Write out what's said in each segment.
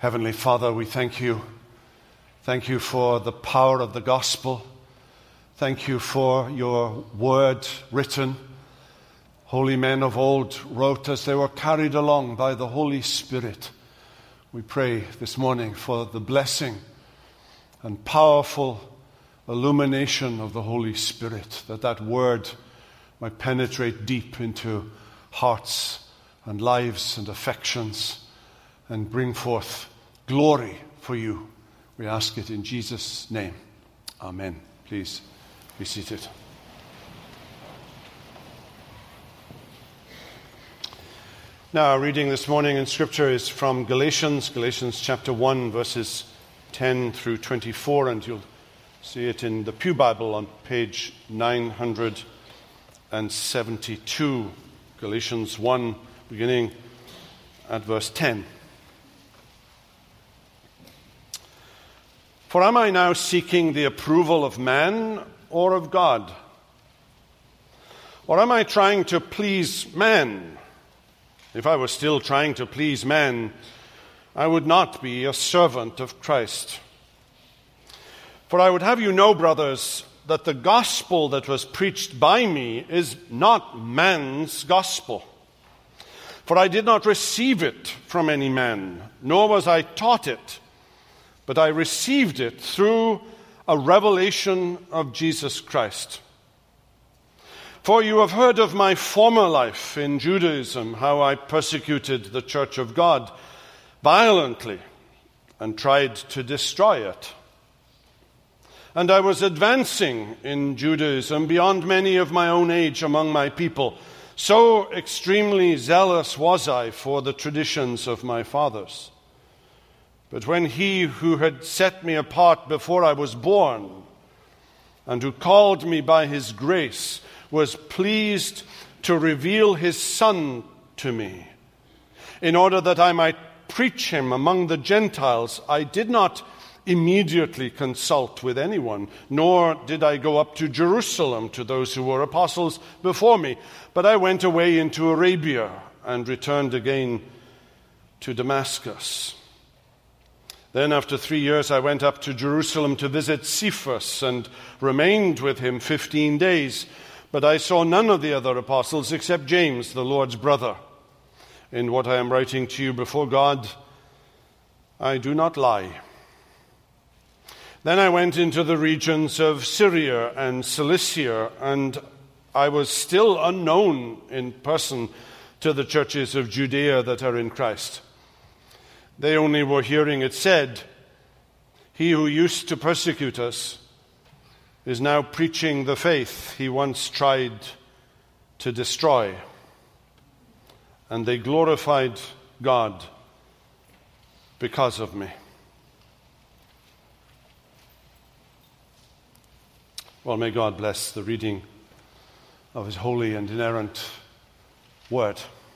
Heavenly Father, we thank you. Thank you for the power of the gospel. Thank you for your word written. Holy men of old wrote as they were carried along by the Holy Spirit. We pray this morning for the blessing and powerful illumination of the Holy Spirit, that word might penetrate deep into hearts and lives and affections and bring forth glory for you. We ask it in Jesus' name. Amen. Please be seated. Now, our reading this morning in Scripture is from Galatians chapter 1, verses 10 through 24, and you'll see it in the Pew Bible on page 972. Galatians 1, beginning at verse 10. For am I now seeking the approval of man or of God? Or am I trying to please man? If I were still trying to please man, I would not be a servant of Christ. For I would have you know, brothers, that the gospel that was preached by me is not man's gospel. For I did not receive it from any man, nor was I taught it, but I received it through a revelation of Jesus Christ. For you have heard of my former life in Judaism, how I persecuted the church of God violently and tried to destroy it. And I was advancing in Judaism beyond many of my own age among my people. So extremely zealous was I for the traditions of my fathers. But when he who had set me apart before I was born, and who called me by his grace, was pleased to reveal his Son to me, in order that I might preach him among the Gentiles, I did not immediately consult with anyone, nor did I go up to Jerusalem to those who were apostles before me, but I went away into Arabia and returned again to Damascus. Then after 3 years I went up to Jerusalem to visit Cephas and remained with him 15 days. But I saw none of the other apostles except James, the Lord's brother. In what I am writing to you before God, I do not lie. Then I went into the regions of Syria and Cilicia, and I was still unknown in person to the churches of Judea that are in Christ. They only were hearing it said, "He who used to persecute us is now preaching the faith he once tried to destroy." And they glorified God because of me. Well, may God bless the reading of his holy and inerrant word.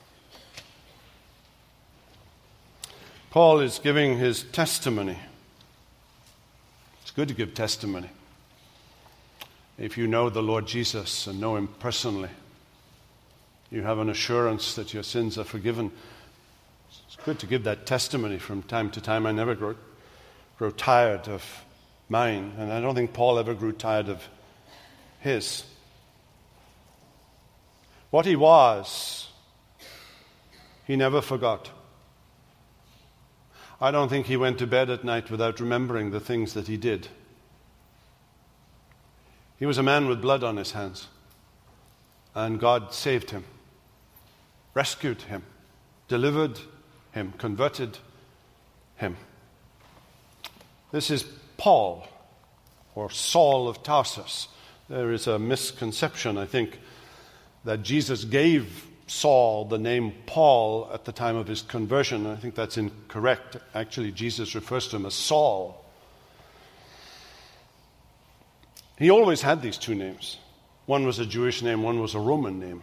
Paul is giving his testimony. It's good to give testimony. If you know the Lord Jesus and know him personally, you have an assurance that your sins are forgiven. It's good to give that testimony from time to time. I never grow tired of mine, and I don't think Paul ever grew tired of his. What he was, he never forgot. I don't think he went to bed at night without remembering the things that he did. He was a man with blood on his hands, and God saved him, rescued him, delivered him, converted him. This is Paul, or Saul of Tarsus. There is a misconception, I think, that Jesus gave Saul the name Paul at the time of his conversion. I think that's incorrect. Actually, Jesus refers to him as Saul. He always had these two names. One was a Jewish name, one was a Roman name.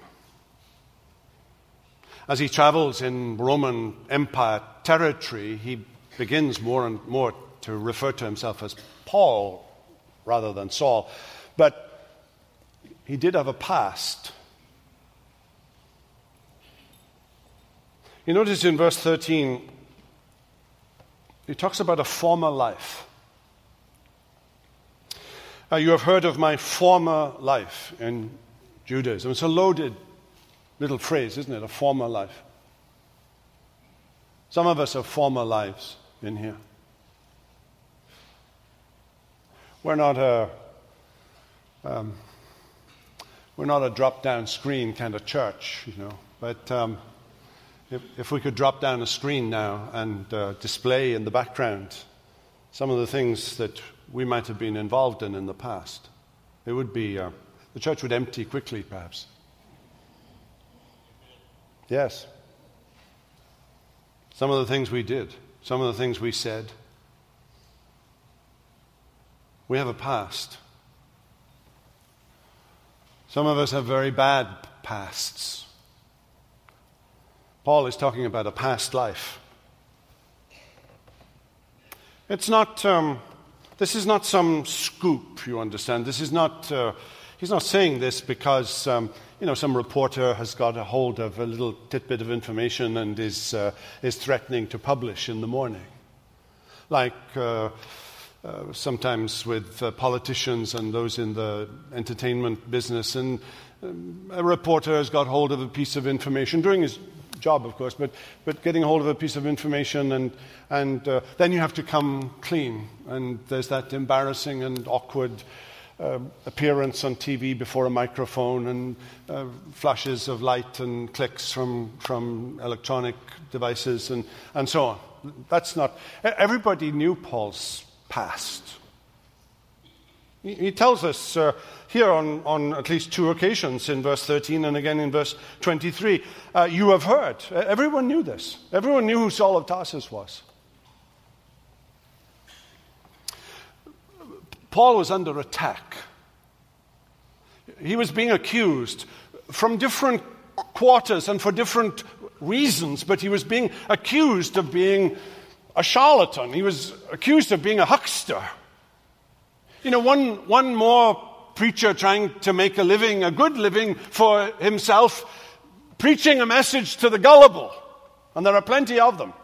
As he travels in Roman Empire territory, he begins more and more to refer to himself as Paul rather than Saul. But he did have a past. You notice in verse 13, He talks about a former life. You have heard of my former life in Judaism. It's a loaded little phrase, isn't it? A former life. Some of us have former lives in here. We're not a drop-down screen kind of church, But if we could drop down a screen now and display in the background some of the things that we might have been involved in the past, it would be the church would empty quickly, perhaps. Yes. Some of the things we did, some of the things we said. We have a past. Some of us have very bad pasts. Paul is talking about a past life. It's not. This is not some scoop, you understand. This is not. He's not saying this because some reporter has got a hold of a little tidbit of information and is threatening to publish in the morning, like sometimes with politicians and those in the entertainment business. And a reporter has got hold of a piece of information, doing his job, of course, but getting hold of a piece of information, and then you have to come clean. And there's that embarrassing and awkward appearance on TV before a microphone, and flashes of light and clicks from electronic devices and so on. That's not... Everybody knew Paul's past. He tells us here on at least two occasions, in verse 13 and again in verse 23, you have heard. Everyone knew this. Everyone knew who Saul of Tarsus was. Paul was under attack. He was being accused from different quarters and for different reasons, but he was being accused of being a charlatan. He was accused of being a huckster. One more preacher trying to make a living, a good living for himself, preaching a message to the gullible. And there are plenty of them.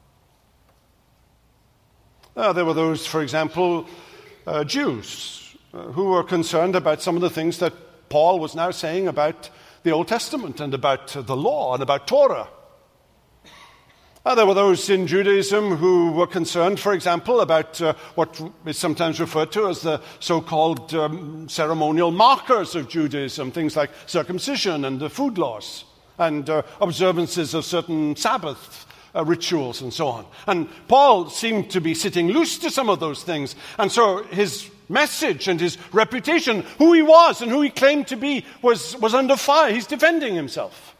There were those, for example, Jews who were concerned about some of the things that Paul was now saying about the Old Testament and about the law and about Torah. There were those in Judaism who were concerned, for example, about what is sometimes referred to as the so-called ceremonial markers of Judaism, things like circumcision and the food laws and observances of certain Sabbath rituals and so on. And Paul seemed to be sitting loose to some of those things. And so his message and his reputation, who he was and who he claimed to be, was under fire. He's defending himself.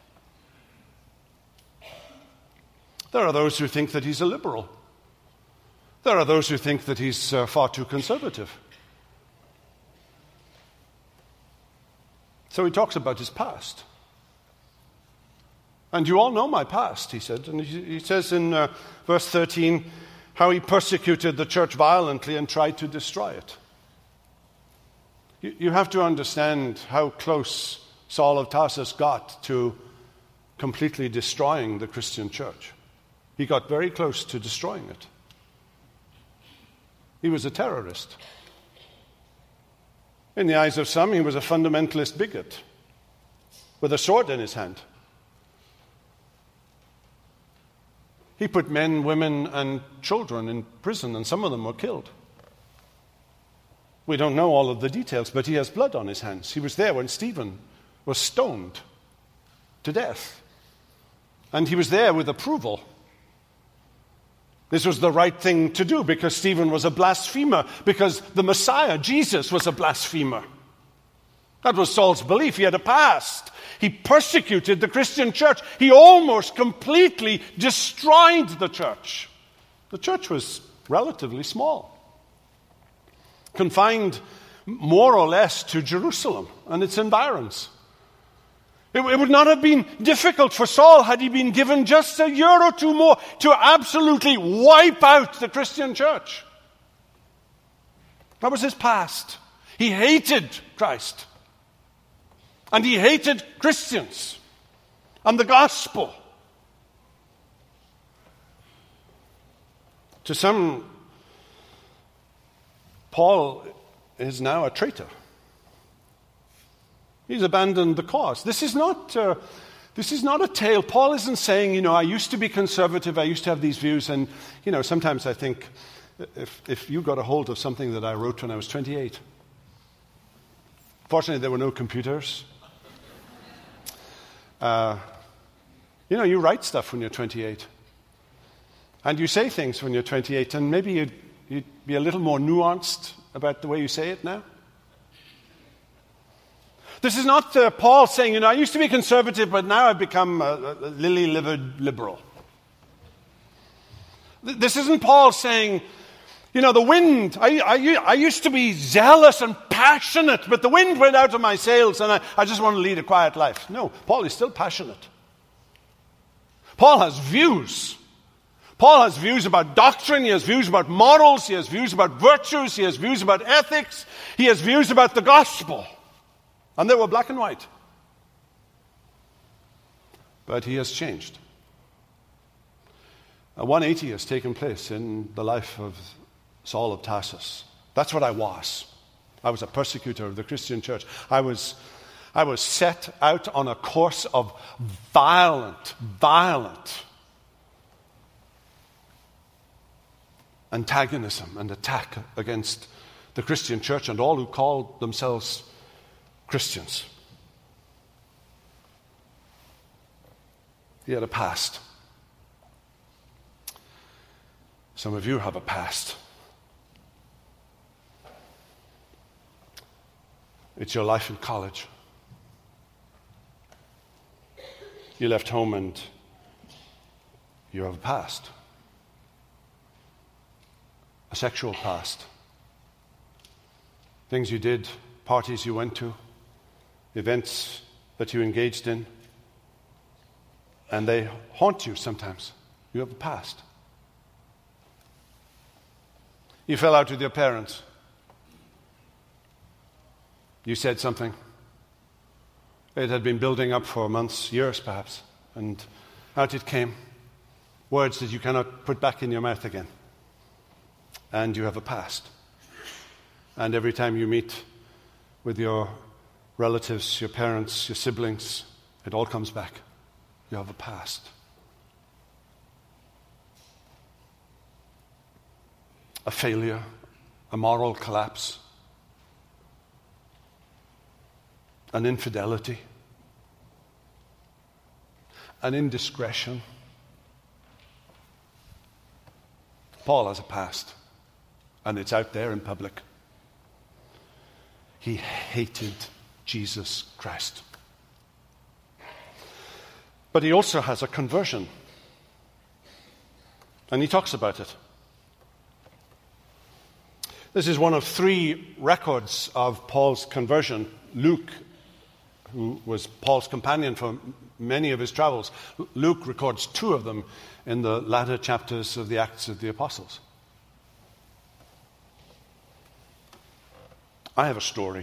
There are those who think that he's a liberal. There are those who think that he's far too conservative. So he talks about his past. And you all know my past, he said. And he says in verse 13 how he persecuted the church violently and tried to destroy it. You have to understand how close Saul of Tarsus got to completely destroying the Christian church. He got very close to destroying it. He was a terrorist. In the eyes of some, he was a fundamentalist bigot with a sword in his hand. He put men, women, and children in prison, and some of them were killed. We don't know all of the details, but he has blood on his hands. He was there when Stephen was stoned to death. And he was there with approval. This was the right thing to do because Stephen was a blasphemer, because the Messiah, Jesus, was a blasphemer. That was Saul's belief. He had a past. He persecuted the Christian church. He almost completely destroyed the church. The church was relatively small, confined more or less to Jerusalem and its environs. It would not have been difficult for Saul had he been given just a year or two more to absolutely wipe out the Christian church. That was his past. He hated Christ. And he hated Christians and the gospel. To some, Paul is now a traitor. He's abandoned the cause. This is not a tale. Paul isn't saying, I used to be conservative, I used to have these views, and, sometimes I think, if you got a hold of something that I wrote when I was 28. Fortunately, there were no computers. You write stuff when you're 28. And you say things when you're 28, and maybe you'd be a little more nuanced about the way you say it now. This is not Paul saying, I used to be conservative, but now I've become a lily-livered liberal. This isn't Paul saying, the wind, I used to be zealous and passionate, but the wind went out of my sails and I just want to lead a quiet life. No, Paul is still passionate. Paul has views. Paul has views about doctrine, he has views about morals, he has views about virtues, he has views about ethics, he has views about the gospel. And they were black and white. But he has changed. A 180 has taken place in the life of Saul of Tarsus. That's what I was. I was a persecutor of the Christian church. I was set out on a course of violent antagonism and attack against the Christian church and all who called themselves Christians. He had a past. Some of you have a past. It's your life in college. You left home and you have a past. A sexual past. Things you did, parties you went to, events that you engaged in, and they haunt you sometimes. You have a past. You fell out with your parents. You said something. It had been building up for months, years perhaps, and out it came. Words that you cannot put back in your mouth again. And you have a past. And every time you meet with your relatives, your parents, your siblings, it all comes back. You have a past. A failure, a moral collapse, an infidelity, an indiscretion. Paul has a past, and it's out there in public. He hated Jesus Christ. But he also has a conversion, and he talks about it. This is one of 3 records of Paul's conversion. Luke, who was Paul's companion for many of his travels, Luke records 2 of them in the latter chapters of the Acts of the Apostles. I have a story.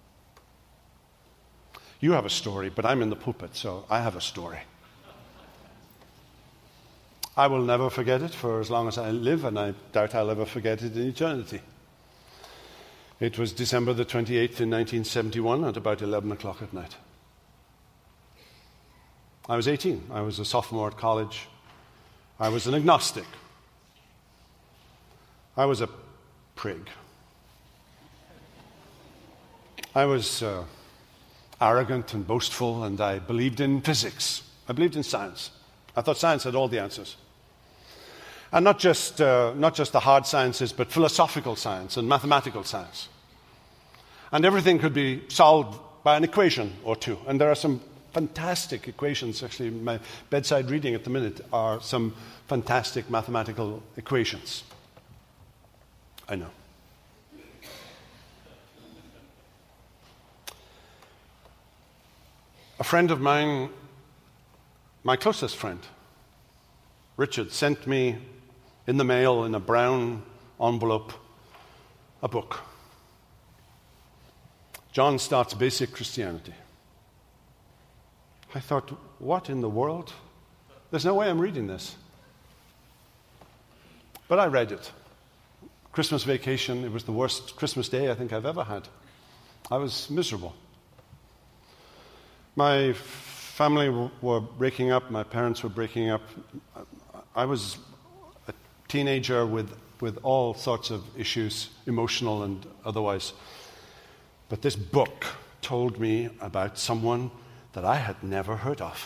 You have a story, but I'm in the pulpit, so I have a story. I will never forget it for as long as I live, and I doubt I'll ever forget it in eternity. It was December the 28th in 1971 at about 11 o'clock at night. I was 18. I was a sophomore at college. I was an agnostic. I was a prig. I was arrogant and boastful, and I believed in physics. I believed in science. I thought science had all the answers. And not just the hard sciences, but philosophical science and mathematical science. And everything could be solved by an equation or 2. And there are some fantastic equations. Actually, my bedside reading at the minute are some fantastic mathematical equations. I know. A friend of mine, my closest friend, Richard, sent me in the mail in a brown envelope a book. John Stott's Basic Christianity. I thought, what in the world? There's no way I'm reading this. But I read it. Christmas vacation, it was the worst Christmas day I think I've ever had. I was miserable. My family were breaking up. My parents were breaking up. I was a teenager with all sorts of issues, emotional and otherwise. But this book told me about someone that I had never heard of.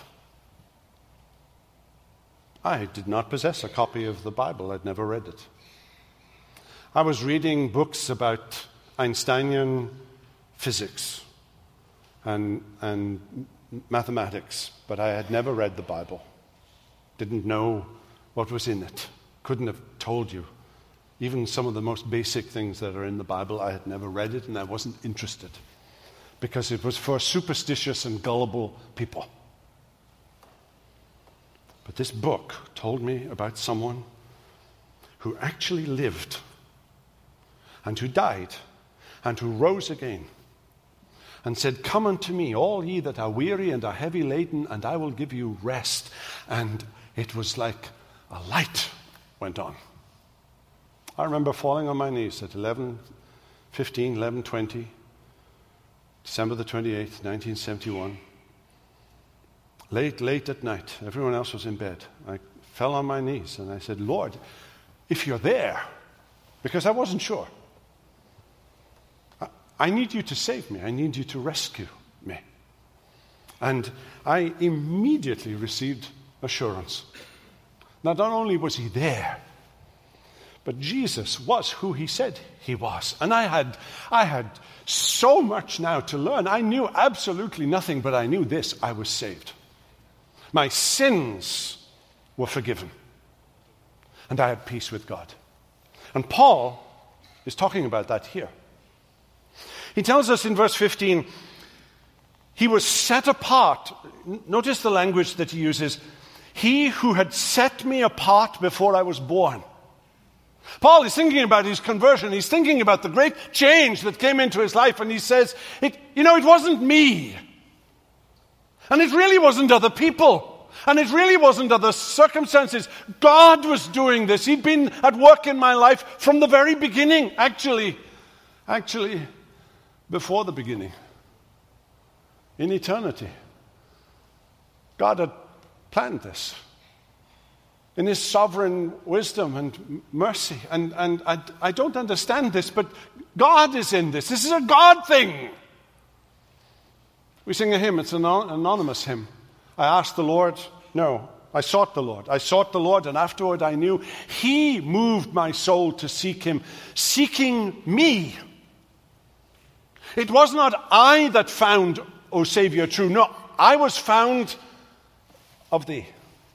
I did not possess a copy of the Bible. I'd never read it. I was reading books about Einsteinian physics and mathematics, but I had never read the Bible. Didn't know what was in it. Couldn't have told you. Even some of the most basic things that are in the Bible, I had never read it and I wasn't interested because it was for superstitious and gullible people. But this book told me about someone who actually lived and who died and who rose again and said, "Come unto me, all ye that are weary and are heavy laden, and I will give you rest." And it was like a light went on. I remember falling on my knees at 11:20, December the 28th, 1971. Late at night. Everyone else was in bed. I fell on my knees and I said, "Lord, if you're there," because I wasn't sure, I need you to save me. I need you to rescue me. And I immediately received assurance. Not only was he there, but Jesus was who he said he was. And I had so much now to learn. I knew absolutely nothing, but I knew this: I was saved. My sins were forgiven. And I had peace with God. And Paul is talking about that here. He tells us in verse 15, he was set apart. Notice the language that he uses. He who had set me apart before I was born. Paul is thinking about his conversion. He's thinking about the great change that came into his life. And he says, it wasn't me. And it really wasn't other people. And it really wasn't other circumstances. God was doing this. He'd been at work in my life from the very beginning. Actually, before the beginning. In eternity. God had planned this. In his sovereign wisdom and mercy. And I don't understand this, but God is in this. This is a God thing. We sing a hymn. It's an anonymous hymn. I asked the Lord. No, I sought the Lord. I sought the Lord, and afterward I knew he moved my soul to seek him, seeking me. It was not I that found, O Savior, true. No, I was found of thee.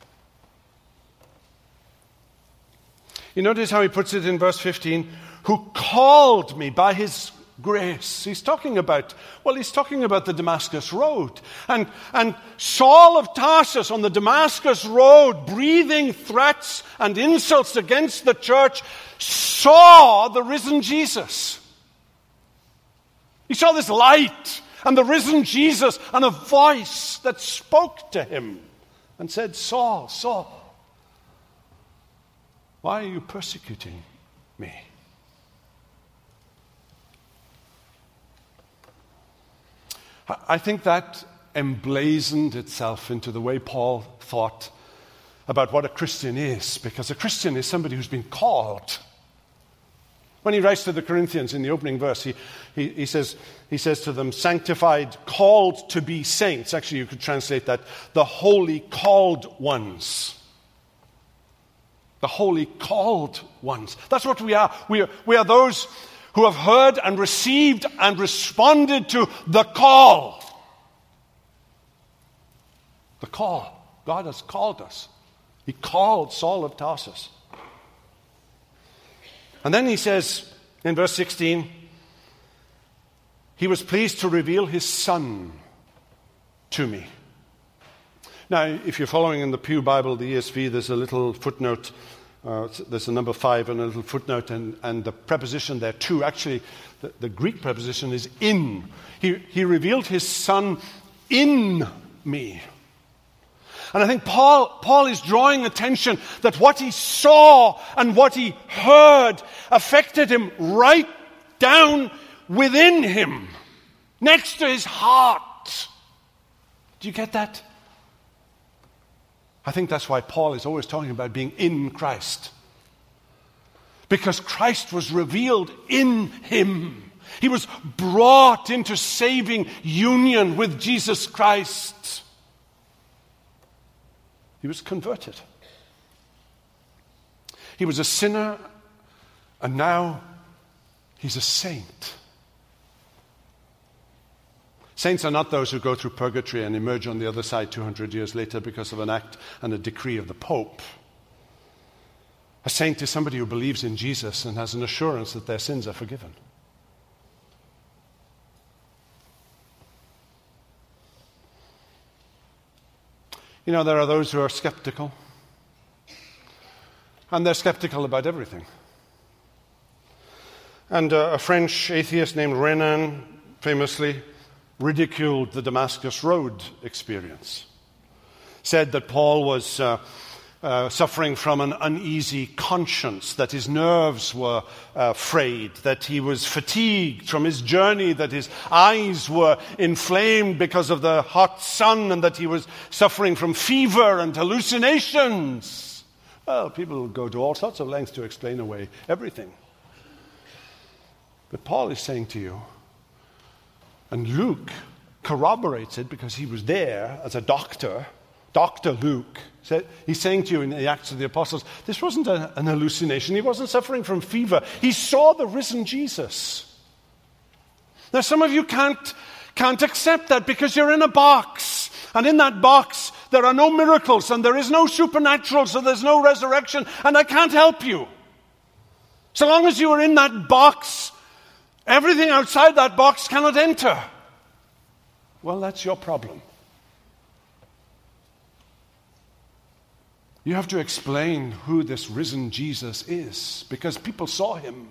You notice how he puts it in verse 15, who called me by his grace. He's talking about the Damascus Road. And Saul of Tarsus on the Damascus Road, breathing threats and insults against the church, saw the risen Jesus. He saw this light and the risen Jesus and a voice that spoke to him and said, "Saul, Saul, why are you persecuting me?" I think that emblazoned itself into the way Paul thought about what a Christian is, because a Christian is somebody who's been called. When he writes to the Corinthians in the opening verse, he says to them, sanctified, called to be saints. Actually, you could translate that, the holy called ones. The holy called ones. That's what we are. We are those who have heard and received and responded to the call. The call. God has called us. He called Saul of Tarsus. And then he says in verse 16, he was pleased to reveal his Son to me. Now, if you're following in the Pew Bible, the ESV, there's a little footnote. There's a number 5 and a little footnote, and the preposition there, to. Actually, the Greek preposition is in. He revealed his Son in me. And I think Paul is drawing attention that what he saw and what he heard affected him right down within him, next to his heart. Do you get that? I think that's why Paul is always talking about being in Christ. Because Christ was revealed in him. He was brought into saving union with Jesus Christ. He was converted. He was a sinner, and now he's a saint. Saints are not those who go through purgatory and emerge on the other side 200 years later because of an act and a decree of the Pope. A saint is somebody who believes in Jesus and has an assurance that their sins are forgiven. You know, there are those who are skeptical. And they're skeptical about everything. And a French atheist named Renan famously ridiculed the Damascus Road experience. Said that Paul was suffering from an uneasy conscience, that his nerves were frayed, that he was fatigued from his journey, that his eyes were inflamed because of the hot sun, and that he was suffering from fever and hallucinations. Well, people go to all sorts of lengths to explain away everything. But Paul is saying to you, and Luke corroborates it because he was there as a doctor, Dr. Luke. He's saying to you in the Acts of the Apostles, this wasn't an hallucination. He wasn't suffering from fever. He saw the risen Jesus. Now, some of you can't accept that because you're in a box. And in that box, there are no miracles and there is no supernatural, so there's no resurrection, and I can't help you. So long as you are in that box, everything outside that box cannot enter. Well, that's your problem. You have to explain who this risen Jesus is, because people saw him.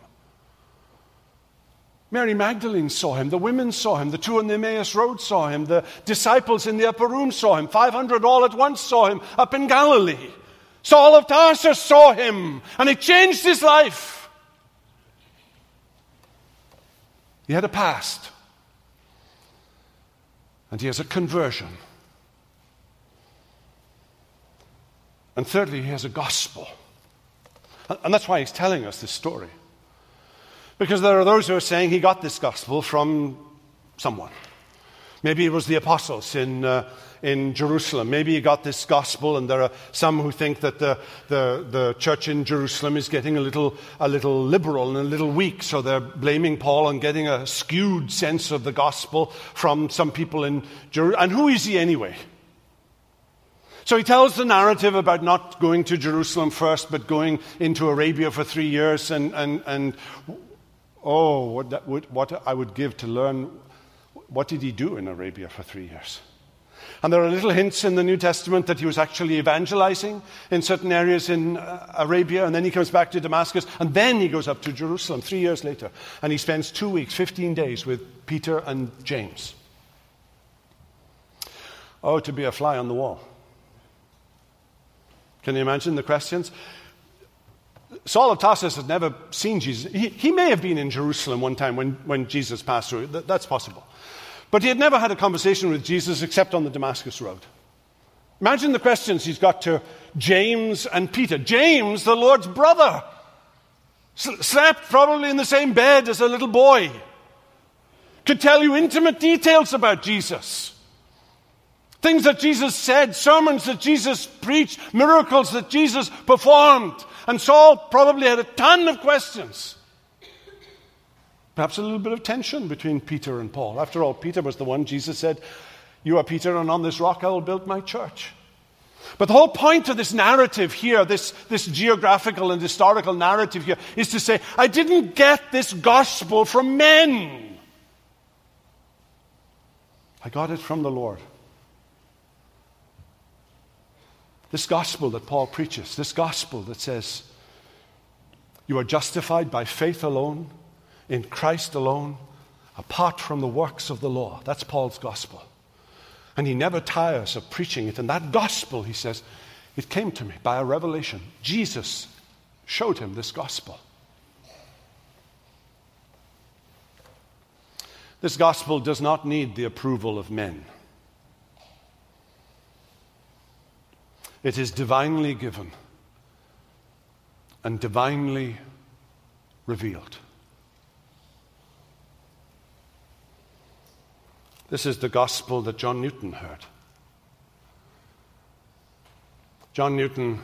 Mary Magdalene saw him, the women saw him, the two on the Emmaus Road saw him, the disciples in the upper room saw him, 500 all at once saw him up in Galilee. Saul of Tarsus saw him, and it changed his life. He had a past, and he has a conversion. And thirdly, he has a gospel. And that's why he's telling us this story. Because there are those who are saying he got this gospel from someone. Maybe it was the apostles in Jerusalem. Maybe he got this gospel, and there are some who think that the church in Jerusalem is getting a little liberal and a little weak, so they're blaming Paul on getting a skewed sense of the gospel from some people in Jerusalem. And who is he anyway? So he tells the narrative about not going to Jerusalem first, but going into Arabia for 3 years, and what I would give to learn, what did he do in Arabia for 3 years? And there are little hints in the New Testament that he was actually evangelizing in certain areas in Arabia, and then he comes back to Damascus, and then he goes up to Jerusalem 3 years later, and he spends 2 weeks, 15 days with Peter and James. Oh, to be a fly on the wall. Can you imagine the questions? Saul of Tarsus had never seen Jesus. He may have been in Jerusalem one time when Jesus passed through. That's possible. But he had never had a conversation with Jesus except on the Damascus Road. Imagine the questions he's got to James and Peter. James, the Lord's brother, slept probably in the same bed as a little boy. Could tell you intimate details about Jesus. Things that Jesus said, sermons that Jesus preached, miracles that Jesus performed. And Saul probably had a ton of questions. Perhaps a little bit of tension between Peter and Paul. After all, Peter was the one Jesus said, "You are Peter, and on this rock I will build my church." But the whole point of this narrative here, this geographical and historical narrative here, is to say, I didn't get this gospel from men. I got it from the Lord. This gospel that Paul preaches, this gospel that says, you are justified by faith alone, in Christ alone, apart from the works of the law. That's Paul's gospel. And he never tires of preaching it. And that gospel, he says, it came to me by a revelation. Jesus showed him this gospel. This gospel does not need the approval of men. It is divinely given and divinely revealed. This is the gospel that John Newton heard. John Newton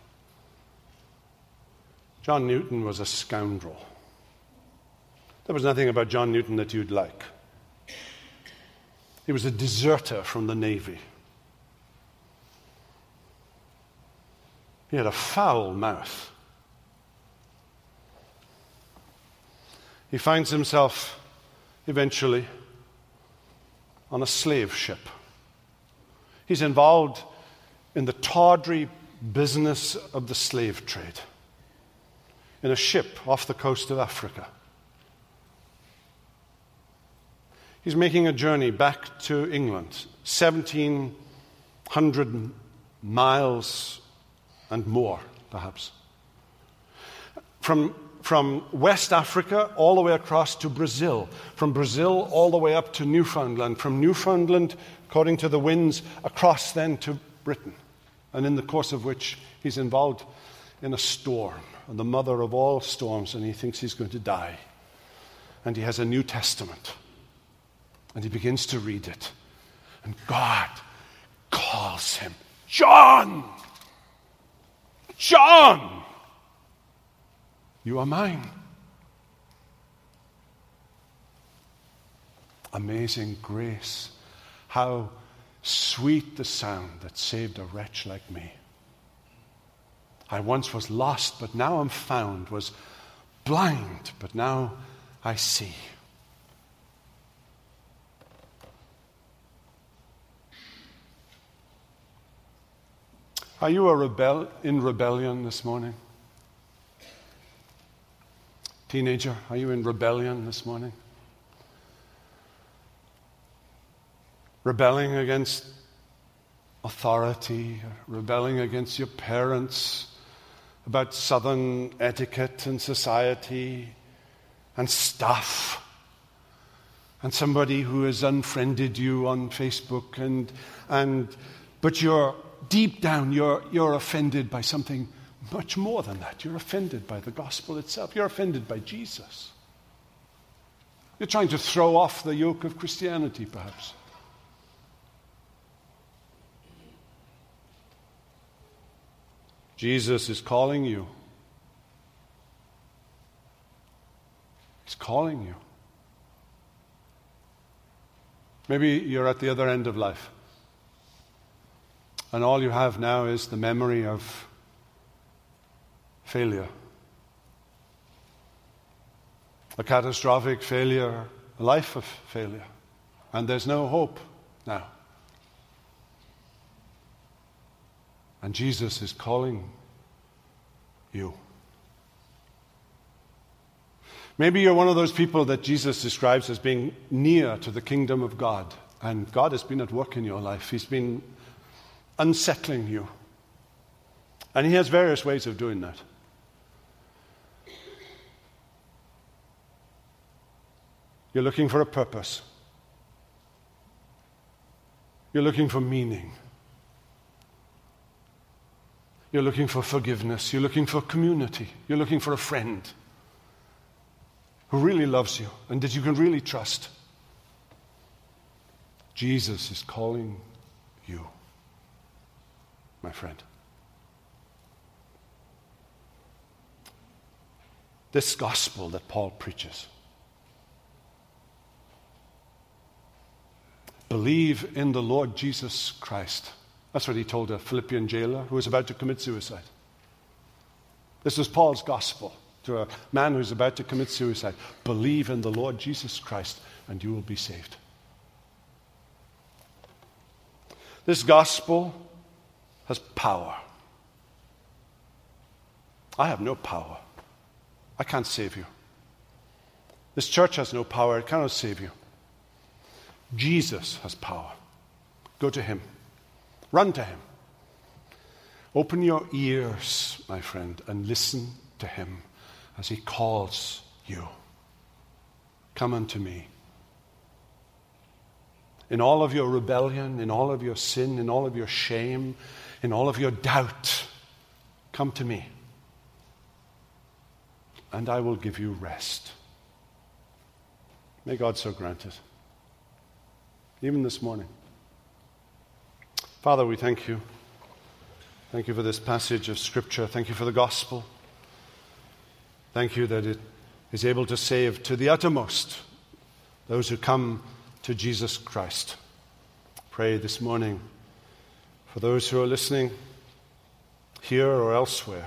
was a scoundrel. There was nothing about John Newton that you'd like. He was a deserter from the Navy. He had a foul mouth. He finds himself eventually on a slave ship. He's involved in the tawdry business of the slave trade in a ship off the coast of Africa. He's making a journey back to England, 1,700 miles and more, perhaps. From West Africa all the way across to Brazil, from Brazil all the way up to Newfoundland, from Newfoundland, according to the winds, across then to Britain, and in the course of which he's involved in a storm, and the mother of all storms, and he thinks he's going to die. And he has a New Testament, and he begins to read it, and God calls him, John! John! You are mine. Amazing grace. How sweet the sound that saved a wretch like me. I once was lost, but now I'm found. Was blind, but now I see. Are you in rebellion this morning? Teenager, are you in rebellion this morning? Rebelling against authority, rebelling against your parents, about Southern etiquette and society and stuff, and somebody who has unfriended you on Facebook, but you're deep down, you're offended by something much more than that. You're offended by the gospel itself. You're offended by Jesus. You're trying to throw off the yoke of Christianity, perhaps. Jesus is calling you. He's calling you. Maybe you're at the other end of life, and all you have now is the memory of failure. A catastrophic failure, a life of failure. And there's no hope now. And Jesus is calling you. Maybe you're one of those people that Jesus describes as being near to the kingdom of God. And God has been at work in your life. He's been unsettling you. And He has various ways of doing that. You're looking for a purpose. You're looking for meaning. You're looking for forgiveness. You're looking for community. You're looking for a friend who really loves you and that you can really trust. Jesus is calling you, my friend. This gospel that Paul preaches. Believe in the Lord Jesus Christ. That's what he told a Philippian jailer who was about to commit suicide. This was Paul's gospel to a man who's about to commit suicide. Believe in the Lord Jesus Christ and you will be saved. This gospel has power. I have no power. I can't save you. This church has no power. It cannot save you. Jesus has power. go to him. Run to him. Open your ears, my friend, and listen to him as he calls you. Come unto me. In all of your rebellion, in all of your sin, in all of your shame, in all of your doubt, come to me, and I will give you rest. May God so grant it, even this morning. Father, we thank you. Thank you for this passage of Scripture. Thank you for the gospel. Thank you that it is able to save to the uttermost those who come to Jesus Christ. Pray this morning for those who are listening here or elsewhere,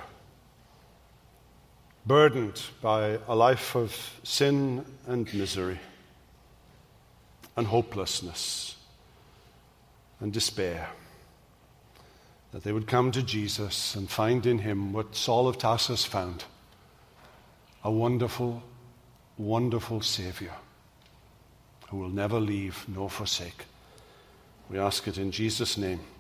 burdened by a life of sin and misery and hopelessness and despair, that they would come to Jesus and find in him what Saul of Tarsus found, a wonderful, wonderful Savior who will never leave nor forsake. We ask it in Jesus' name.